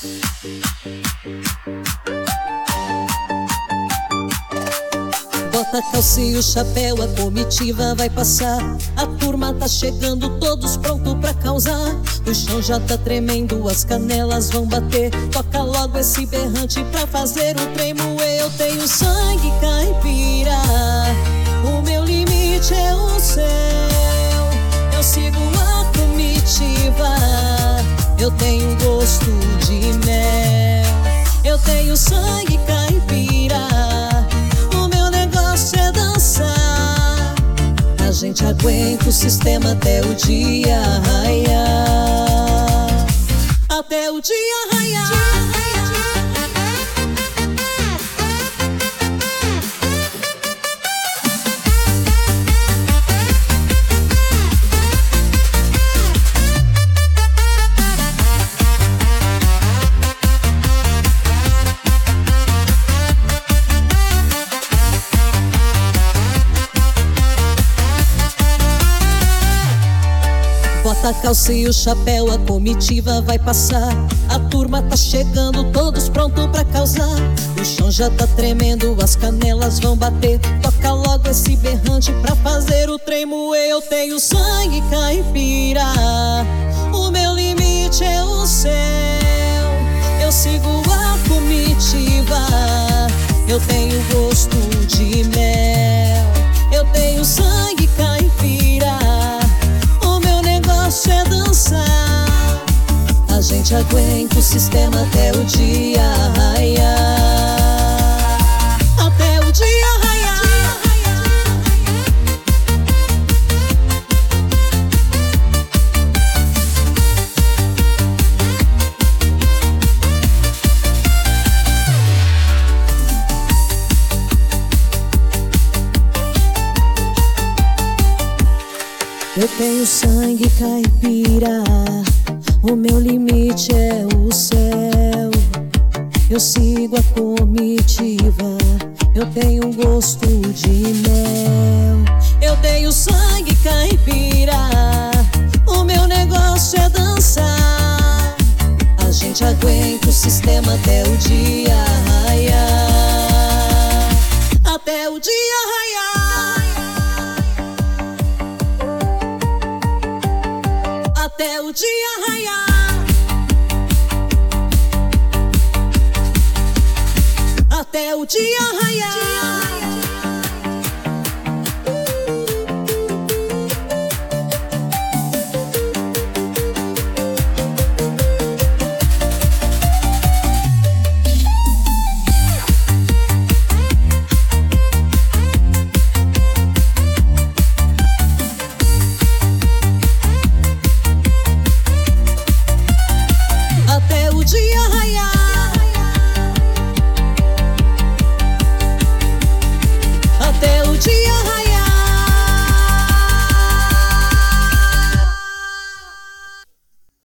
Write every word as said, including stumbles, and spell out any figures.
Bota a calça e o chapéu, a comitiva vai passar. A turma tá chegando, todos prontos pra causar. O chão já tá tremendo, as canelas vão bater. Toca logo esse berrante pra fazer o trem moer. Eu tenho sangue caipira, o meu limite é o céu. Eu sigo a comitiva, eu tenho gosto de mel. Eu tenho sangue caipira, o meu negócio é dançar. A gente aguenta o sistema até o dia raiar. Até o dia raiar. Bota a calça e o chapéu, a comitiva vai passar. A turma tá chegando, todos prontos pra causar. O chão já tá tremendo, as canelas vão bater. Toca logo esse berrante pra fazer o trem moer. Eu tenho sangue caipira, o meu limite é o céu. Eu sigo a comitiva, eu tenho gosto de mel. Eu tenho sangue caipira, é dançar. A gente aguenta o sistema até o dia raiar. Até o dia raiar. Eu tenho sangue caipira, o meu limite é o céu. Eu sigo a comitiva, eu tenho um gosto de mel. Eu tenho sangue caipira, o meu negócio é dançar. A gente aguenta o sistema até o dia raiar. Até o dia raiar. Até o dia raiar. Até o dia raiar.